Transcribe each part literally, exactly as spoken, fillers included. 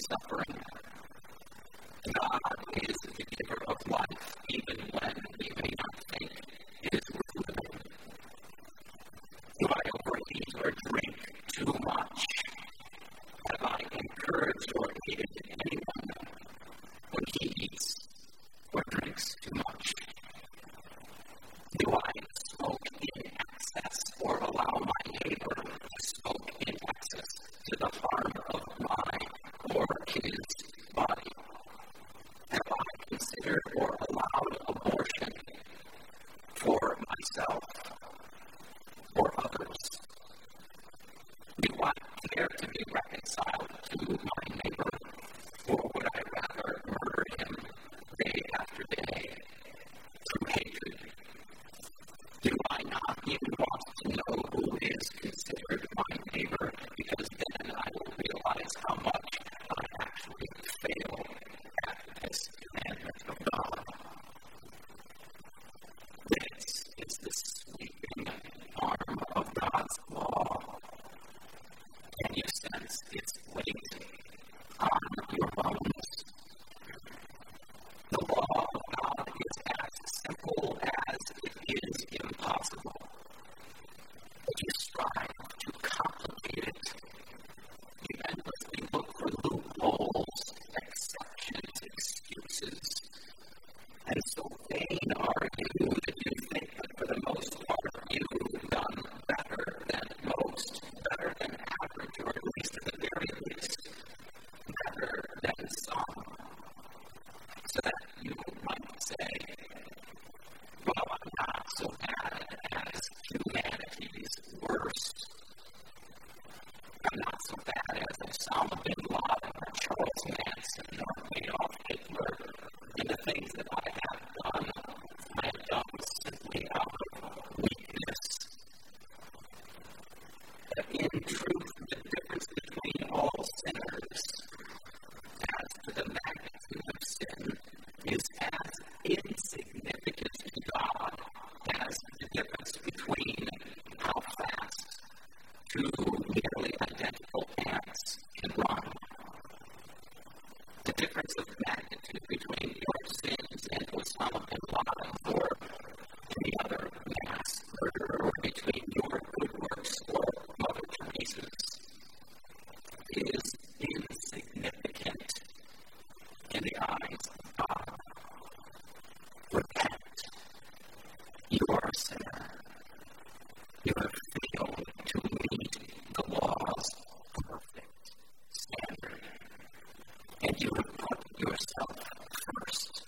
suffering. God is the giver of life, even when we may not think it is worth living. Do I overeat or drink too much? Have I encouraged or aided anyone when he eats or drinks too much? Do I smoke in excess or allow my neighbor to smoke in excess to the harm of my or his body? Have I considered or allowed abortion for myself or others? Do I care to be reconciled to my neighbor, or would I rather murder him day after day through hatred? Do I not even want to know who is considered my neighbor, because then I will realize how much I actually fail at this commandment of God? This is the sweeping arm of God's law. Can you sense its weight on your bones? The law of God is as simple as it is impossible. If you strive to complicate it, you endlessly look for loopholes, exceptions, excuses. And so vain are you that you think that for the most part you've done better than most, better than average, or at least at the very least, better than some. So that you might say, well, I'm not so bad as humanity's worst. I'm not so bad as Osama bin Laden or Charles Manson or Adolf Hitler. And the things that I have done, I have done simply out of weakness. But in truth, the difference between all sinners as to the magnitude of sin is as insignificant to God as the difference between how fast two nearly identical ants can run. The difference of magnitude between your sins and Osama bin Laden or any other mass murderer, or between your good works or Mother Teresa's, is insignificant in the eyes of God. Repent. You are a sinner. You have failed to meet the law's perfect standard, and you have put yourself first.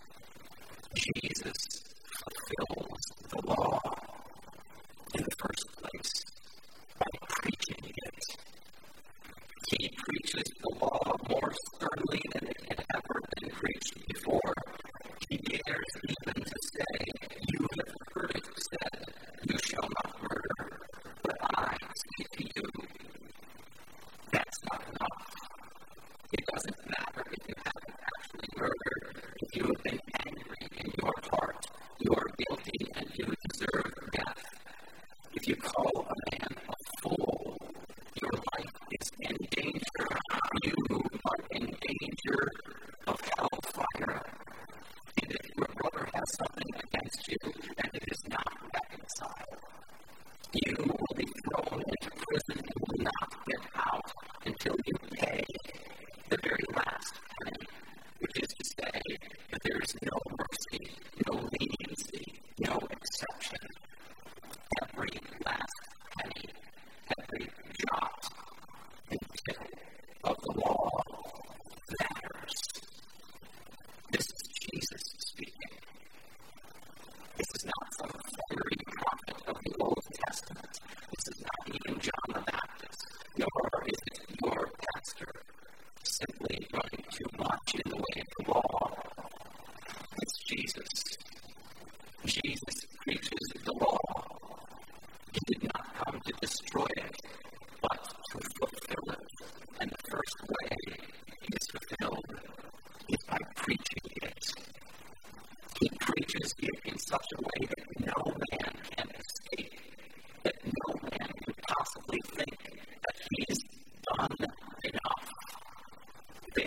Jesus fulfills the law in the first place by preaching it. He preaches the law more sternly than it had ever been preached before. He dares even to say, you have heard it said, you shall not murder, but I say to you, that's not enough. It doesn't matter if you haven't actually murdered. If you have been angry in your heart, you are guilty and you deserve death. If you call a man a fool, your life is in danger. You are in danger of hellfire. And if your brother has something against you and it is not reconciled, you will be thrown into prison and will not get out until you pay the very last penny, which is to say that there is no mercy, no leniency, no exception. Every last penny, every jot and tittle of the law matters. This is Jesus speaking. This is not some fiery prophet of the Old Testament. This is not even John the Baptist, nor is it your pastor simply running too much in the way of the law. It's Jesus. Jesus preaches the law. He did not come to destroy it, but to fulfill it. And the first way it is fulfilled is by preaching it. He preaches it in such a way that no man can escape, that no man can possibly think that he's done enough.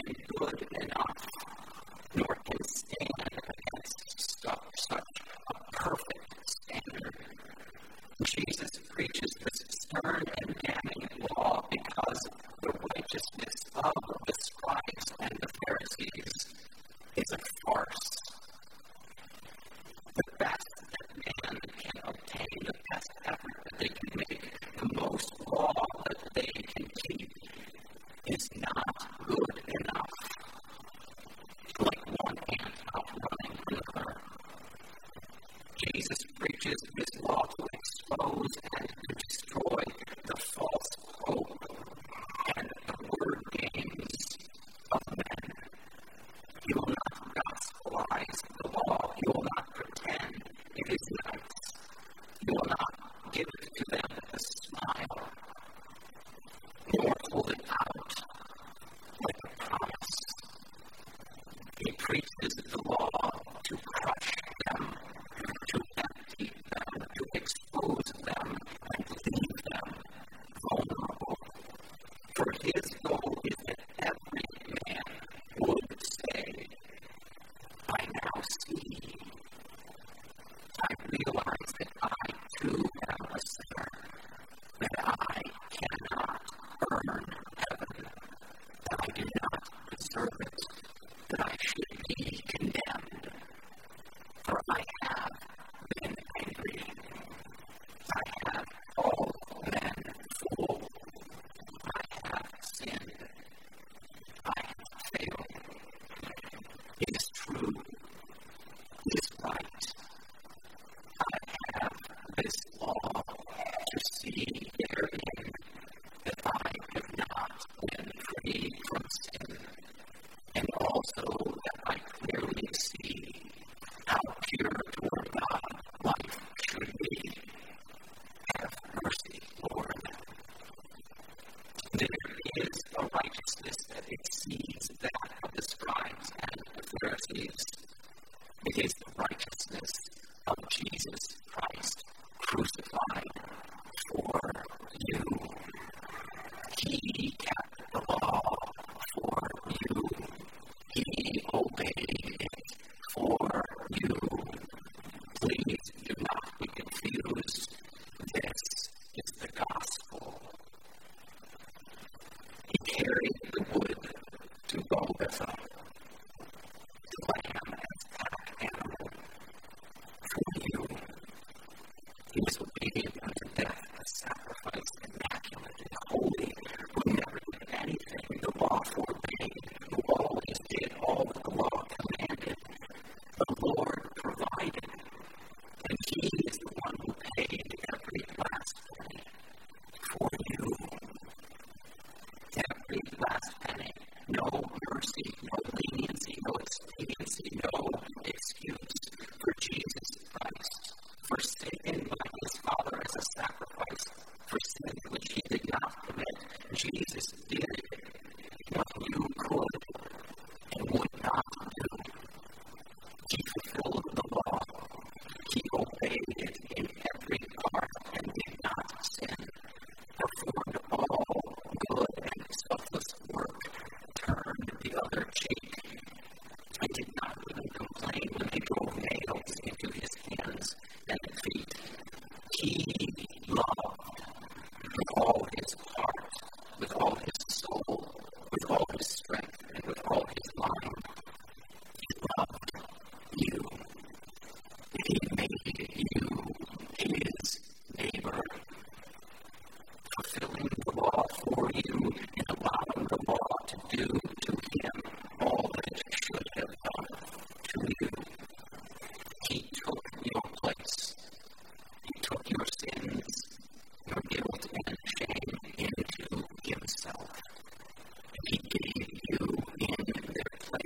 is that of the scribes and the Pharisees. It is the righteousness of Jesus Christ crucified for you. He kept the law for you. He obeyed it for you. Please do not be confused. This is the gospel. He carried the wood to Golgotha, the lamb as pack animal for you. He was obedient unto death, a sacrifice immaculate and holy, who never did anything the law forbade, who always did all that the law commanded. The Lord provided, and He is the one who paid every last penny for you. Every last penny. No mercy, no leniency, no expediency, no excuse for Jesus Christ, forsaken by His Father as a sacrifice for sin which He did not commit. Jesus did what you could and would not do. He fulfilled the law. He obeyed it in every part and did not sin. Performed all good and selfless work. Turned the other cheek. I did not even complain when they drove nails into His hands and feet. He loved with all His heart, with all His soul, with all His strength, and with all His mind. He loved you. He made you His neighbor, fulfilling the law for you and allowing the law to do to Him all that it should have done to you. He took your place. He took your sins, your guilt, and shame into Himself. He gave you in their place.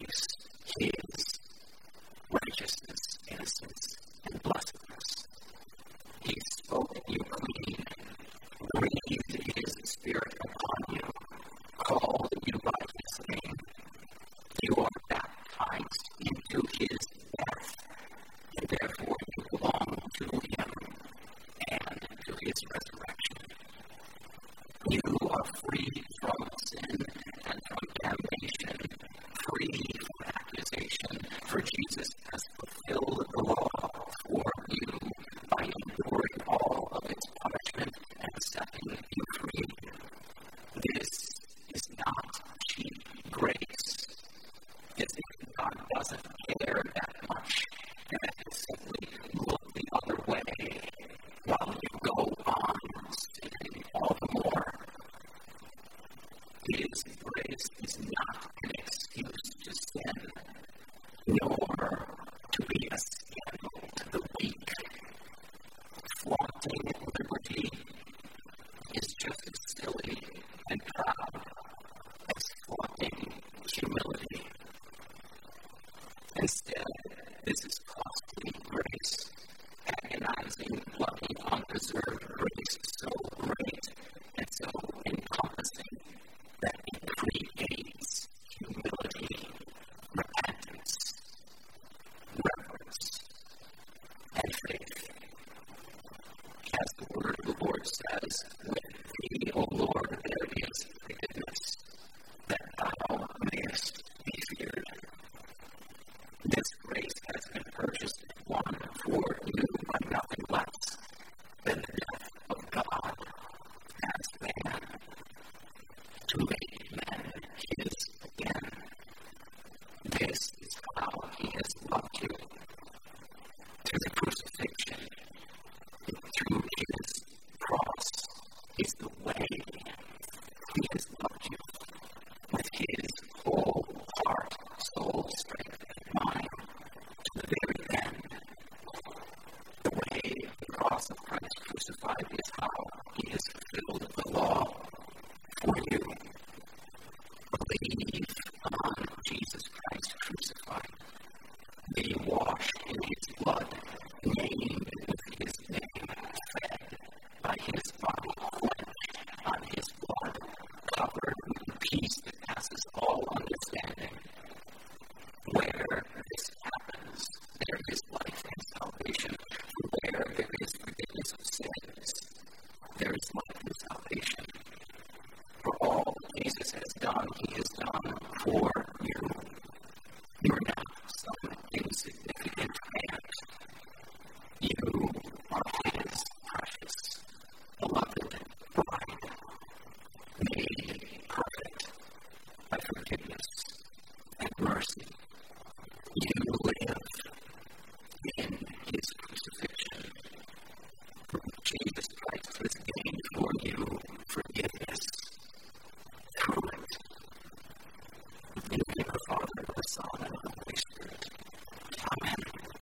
You are not some insignificant ant. You are his precious, beloved bride, made perfect by forgiveness and mercy. You live in his crucifixion, for which Jesus Christ has gained for you forgiveness